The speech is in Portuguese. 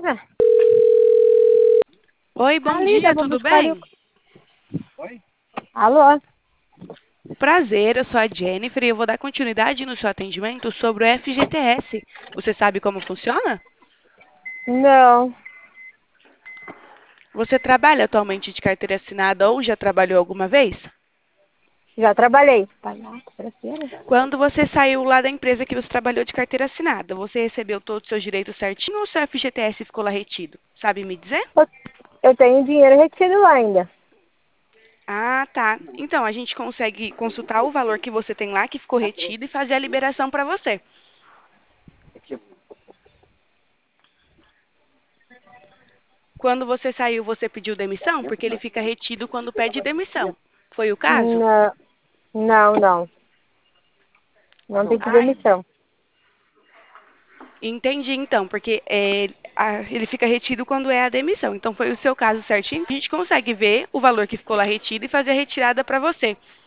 casa. Oi, bom Ali, dia, dá pra tudo buscar ali. bem? Alô? Prazer, eu sou a Jennifer e eu vou dar continuidade no seu atendimento sobre o FGTS. Você sabe como funciona? Não, Você trabalha atualmente de carteira assinada ou já trabalhou alguma vez? já trabalhei. Palhaço, grosseira. Quando você saiu lá da empresa que você trabalhou de carteira assinada, você recebeu todos os seus direitos certinho ou seu FGTS ficou lá retido? Sabe me dizer? Eu, eu tenho dinheiro retido lá ainda. Ah, tá. Então, a gente consegue consultar o valor que você tem lá que ficou retido e fazer a liberação para você. Quando você saiu, você pediu demissão? Porque ele fica retido quando pede demissão. Foi o caso? Não, não. Não tem que Ah, demissão. entendi então, porque ele fica retido quando é a demissão. Então foi o seu caso certinho. A gente consegue ver o valor que ficou lá retido e fazer a retirada para você.